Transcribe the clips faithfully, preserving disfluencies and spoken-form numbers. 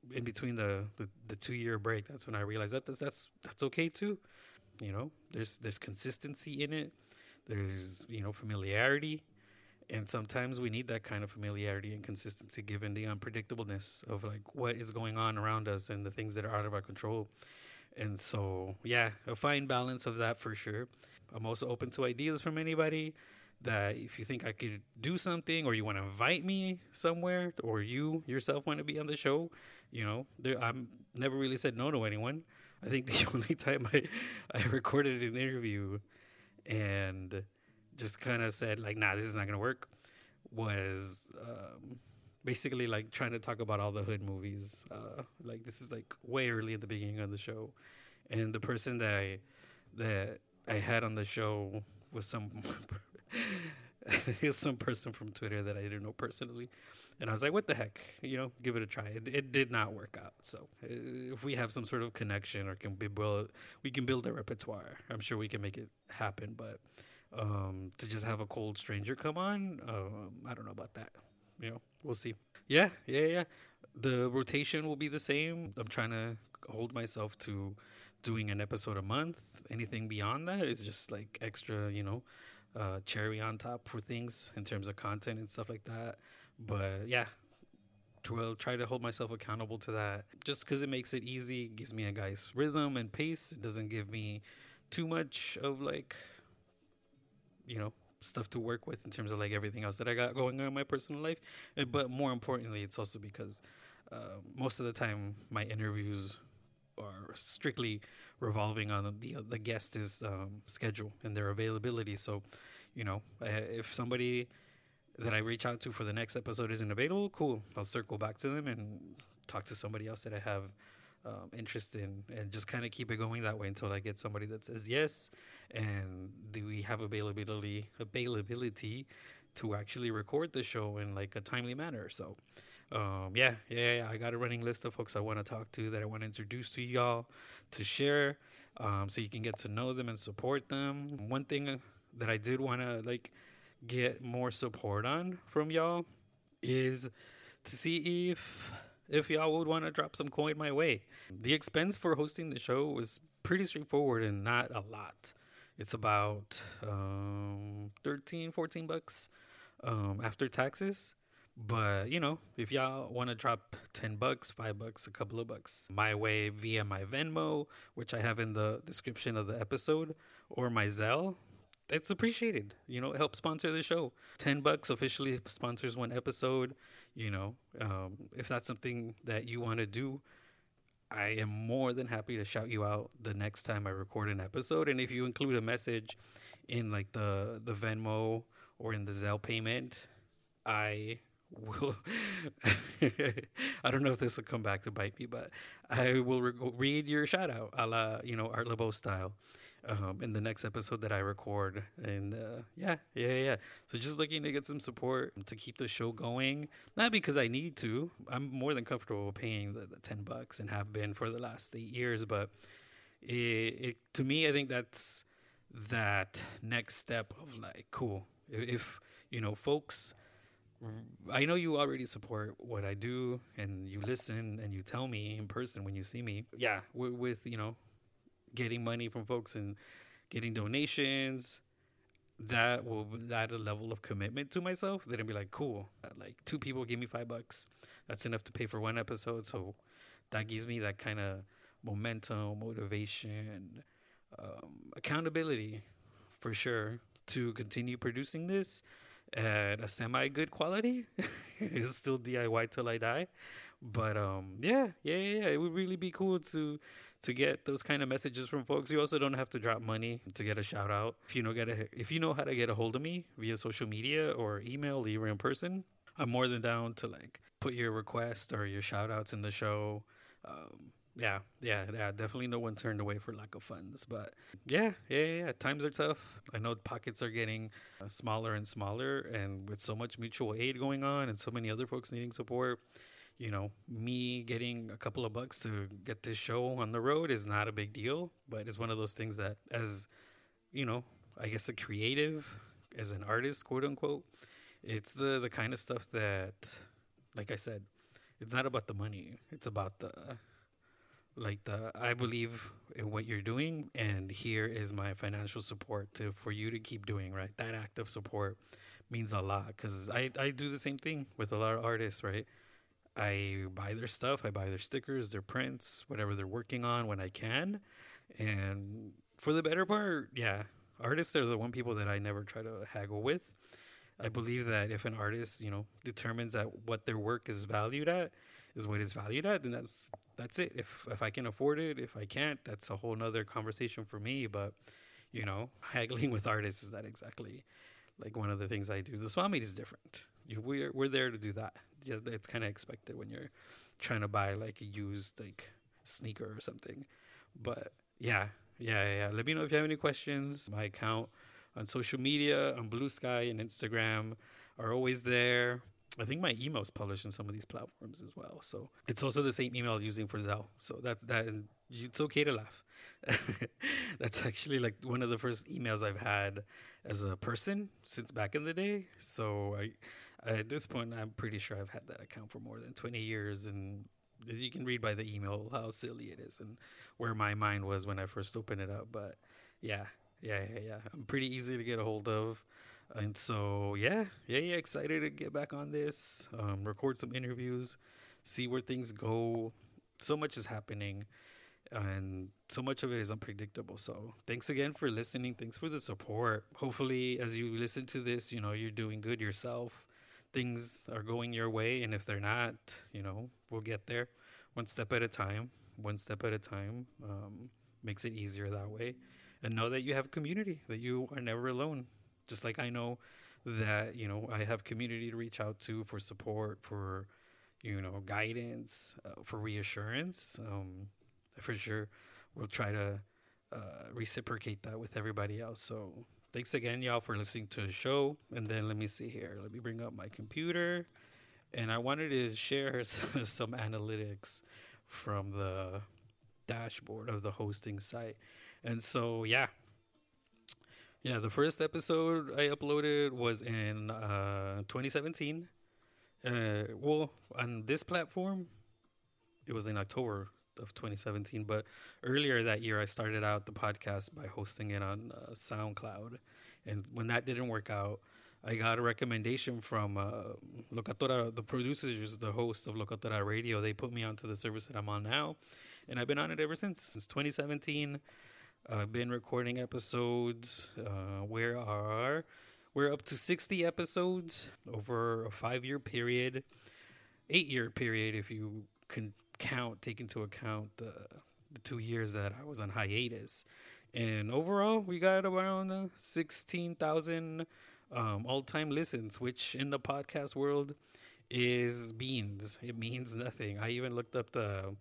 in between the, the, the two year break, that's when I realized that that's, that's that's okay too. You know, there's there's consistency in it. There's, you know, familiarity, and sometimes we need that kind of familiarity and consistency given the unpredictableness of like what is going on around us and the things that are out of our control. And so, yeah, a fine balance of that for sure. I'm also open to ideas from anybody that if you think I could do something or you want to invite me somewhere or you yourself want to be on the show, you know, there, I'm never really said no to anyone. I think the only time I, I recorded an interview and just kind of said like, nah, this is not going to work was um, basically like trying to talk about all the hood movies. Uh, like this is like way early at the beginning of the show. And the person that I, that I had on the show was some... He's some person from Twitter that I didn't know personally, and I was like, "What the heck, you know? Give it a try." It, it did not work out. So, uh, if we have some sort of connection or can be build, we can build a repertoire. I'm sure we can make it happen. But um, to just have a cold stranger come on, um, I don't know about that. You know, we'll see. Yeah, yeah, yeah. The rotation will be the same. I'm trying to hold myself to doing an episode a month. Anything beyond that is just like extra, you know. Uh, cherry on top for things in terms of content and stuff like that. But yeah, to try to hold myself accountable to that just because it makes it easy, gives me a guy's rhythm and pace. It doesn't give me too much of like, you know, stuff to work with in terms of like everything else that I got going on in my personal life. But more importantly, it's also because uh, most of the time my interviews are strictly revolving on the the guest's um, schedule and their availability. So, you know, if somebody that I reach out to for the next episode isn't available, cool. I'll circle back to them and talk to somebody else that I have um, interest in, and just kind of keep it going that way until I get somebody that says yes, and do we have availability availability to actually record the show in like a timely manner. So. Um, yeah, yeah, yeah, I got a running list of folks I want to talk to that I want to introduce to y'all to share, um, so you can get to know them and support them. One thing that I did want to like get more support on from y'all is to see if if y'all would want to drop some coin my way. The expense for hosting the show was pretty straightforward and not a lot. It's about um, thirteen, fourteen bucks um, after taxes. But, you know, if y'all want to drop ten bucks, five bucks, a couple of bucks my way via my Venmo, which I have in the description of the episode, or my Zelle, it's appreciated. You know, help sponsor the show. ten bucks officially sponsors one episode. You know, um, if that's something that you want to do, I am more than happy to shout you out the next time I record an episode. And if you include a message in like the, the Venmo or in the Zelle payment, I... will I don't know if this will come back to bite me, but I will re- read your shout out a la, you know, Art LeBeau style um, in the next episode that I record. And uh, yeah, yeah, yeah. So just looking to get some support to keep the show going. Not because I need to. I'm more than comfortable paying the, the ten bucks and have been for the last eight years. But it, it to me, I think that's that next step of like, cool. If, you know, folks... I know you already support what I do and you listen and you tell me in person when you see me. Yeah, with, with you know, getting money from folks and getting donations, that will add a level of commitment to myself. Then I'd be like, cool. Like two people give me five bucks. That's enough to pay for one episode. So that gives me that kind of momentum, motivation, um, accountability for sure to continue producing this at a semi good quality. It's still D I Y till I die, but um yeah, yeah yeah yeah it would really be cool to to get those kind of messages from folks. You also don't have to drop money to get a shout out. If you know get a, if you know how to get a hold of me via social media or email or even in person, I'm more than down to like put your request or your shout outs in the show. um Yeah, yeah, yeah. Definitely no one turned away for lack of funds. But yeah, yeah, yeah. Times are tough. I know pockets are getting uh, smaller and smaller. And with so much mutual aid going on and so many other folks needing support, you know, me getting a couple of bucks to get this show on the road is not a big deal. But it's one of those things that as, you know, I guess a creative, as an artist, quote unquote, it's the, the kind of stuff that, like I said, it's not about the money. It's about the like the I believe in what you're doing, and here is my financial support to for you to keep doing, right? That act of support means a lot because I I do the same thing with a lot of artists, right? I buy their stuff, I buy their stickers, their prints, whatever they're working on when I can, and for the better part, yeah, artists are the one people that I never try to haggle with. I believe that if an artist, you know, determines that what their work is valued at is what it's valued at, then that's that's it. If if I can afford it, if I can't, that's a whole nother conversation for me. But you know, haggling with artists is not exactly like one of the things I do. The swap meet is different. You, we're we're there to do that. Yeah, it's kind of expected when you're trying to buy like a used like sneaker or something. But yeah, yeah, yeah. yeah. Let me know if you have any questions. My account on social media, on Blue Sky and Instagram are always there. I think my email is published in some of these platforms as well. So it's also the same email I'm using for Zelle. So that that and it's okay to laugh. That's actually like one of the first emails I've had as a person since back in the day. So I, at this point, I'm pretty sure I've had that account for more than twenty years. And you can read by the email how silly it is and where my mind was when I first opened it up. But yeah, yeah, yeah, yeah. I'm pretty easy to get a hold of. And so, yeah, yeah, yeah, excited to get back on this, um, record some interviews, see where things go. So much is happening, and so much of it is unpredictable. So thanks again for listening. Thanks for the support. Hopefully, as you listen to this, you know, you're doing good yourself. Things are going your way. And if they're not, you know, we'll get there one step at a time, one step at a time. Um, makes it easier that way. And know that you have community, that you are never alone. Just like I know that, you know, I have community to reach out to for support, for, you know, guidance, uh, for reassurance. Um, for sure, we'll try to uh, reciprocate that with everybody else. So thanks again, y'all, for listening to the show. And then let me see here. Let me bring up my computer. And I wanted to share some analytics from the dashboard of the hosting site. And so, yeah. Yeah, the first episode I uploaded was in uh, twenty seventeen. Uh, well, on this platform, it was in October of twenty seventeen. But earlier that year, I started out the podcast by hosting it on uh, SoundCloud. And when that didn't work out, I got a recommendation from uh, Locatora, the producers, the host of Locatora Radio. They put me onto the service that I'm on now. And I've been on it ever since, since twenty seventeen. I've uh, been recording episodes. Uh, where are we're up to sixty episodes over a five-year period, eight-year period if you can count, take into account uh, the two years that I was on hiatus. And overall, we got around uh, sixteen thousand um, all-time listens, which in the podcast world is beans. It means nothing. I even looked up the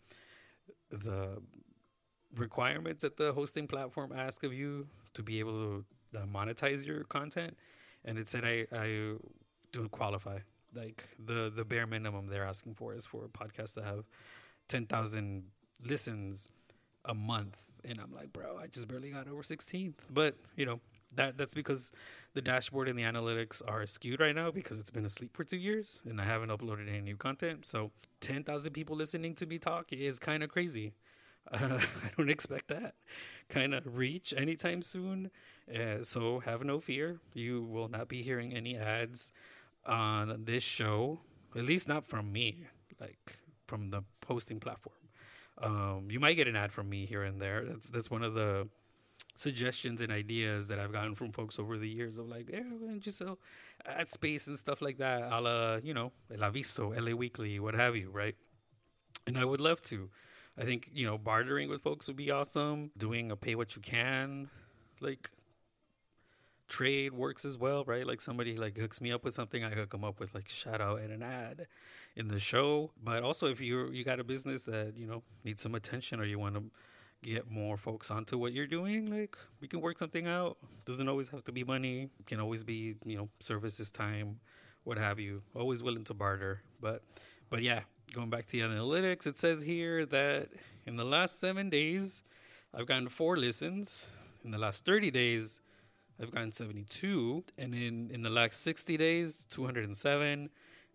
the requirements that the hosting platform asks of you to be able to uh, monetize your content, and it said I, I don't qualify. Like the the bare minimum they're asking for is for a podcast to have ten thousand listens a month, and I'm like, bro, I just barely got over sixteen. But you know that that's because the dashboard and the analytics are skewed right now because it's been asleep for two years and I haven't uploaded any new content. So ten thousand people listening to me talk is kind of crazy. Uh, I don't expect that kind of reach anytime soon. Uh, so have no fear. You will not be hearing any ads on this show, at least not from me, like from the hosting platform. Um, you might get an ad from me here and there. That's that's one of the suggestions and ideas that I've gotten from folks over the years of like, yeah, why don't you sell ad space and stuff like that, a la, you know, El Aviso, L A Weekly, what have you, right? And I would love to. I think, you know, bartering with folks would be awesome. Doing a pay what you can, like, trade works as well, right? Like somebody like hooks me up with something, I hook them up with like shout out and an ad in the show. But also if you you got a business that, you know, needs some attention or you want to get more folks onto what you're doing, like we can work something out. Doesn't always have to be money. It can always be, you know, services, time, what have you. Always willing to barter. But but yeah. Going back to the analytics, it says here that in the last seven days, I've gotten four listens. In the last thirty days, I've gotten seventy-two. And in, in the last sixty days, two hundred seven. In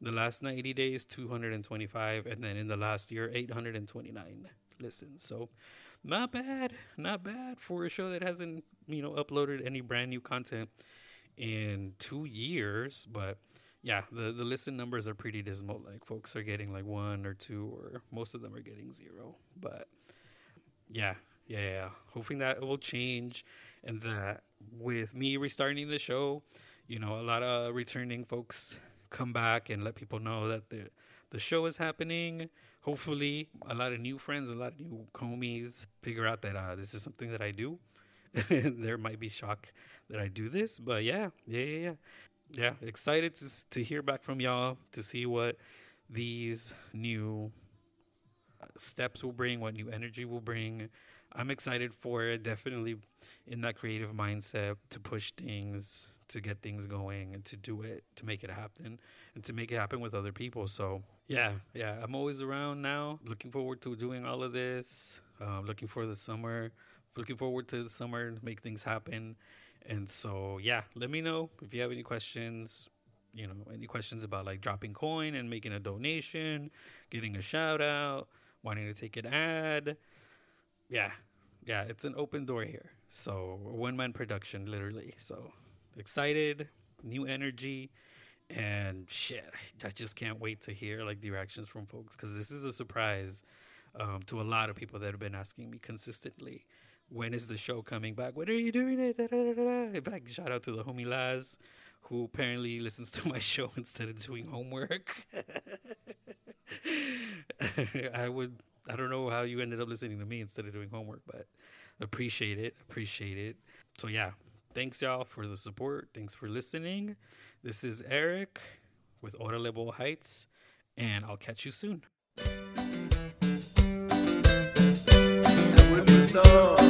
The last ninety days, two hundred twenty-five. And then in the last year, eight hundred twenty-nine listens. So not bad. Not bad for a show that hasn't, you know, uploaded any brand new content in two years. But yeah, the, the listen numbers are pretty dismal. Like folks are getting like one or two, or most of them are getting zero. But yeah, yeah, yeah. Hoping that it will change, and that with me restarting the show, you know, a lot of returning folks come back and let people know that the the show is happening. Hopefully, a lot of new friends, a lot of new homies figure out that uh, this is something that I do. There might be shock that I do this, but yeah, yeah, yeah, yeah. Yeah, excited to to hear back from y'all, to see what these new steps will bring, what new energy will bring. I'm excited for it. Definitely in that creative mindset to push things, to get things going, and to do it, to make it happen, and to make it happen with other people. So yeah, yeah, I'm always around now. Looking forward to doing all of this. Uh, looking for the summer. Looking forward to the summer to make things happen. And so, yeah, let me know if you have any questions, you know, any questions about like dropping coin and making a donation, getting a shout out, wanting to take an ad. Yeah, yeah, it's an open door here. So a one-man production, literally. So excited, new energy, and shit, I just can't wait to hear like the reactions from folks, because this is a surprise um, to a lot of people that have been asking me consistently, when is the show coming back? When are you doing it? Da, da, da, da. In fact, shout out to the homie Laz, who apparently listens to my show instead of doing homework. I would, I don't know how you ended up listening to me instead of doing homework, but appreciate it. Appreciate it. So yeah, thanks y'all for the support. Thanks for listening. This is Eric with Orale Bowl Heights, and I'll catch you soon. With the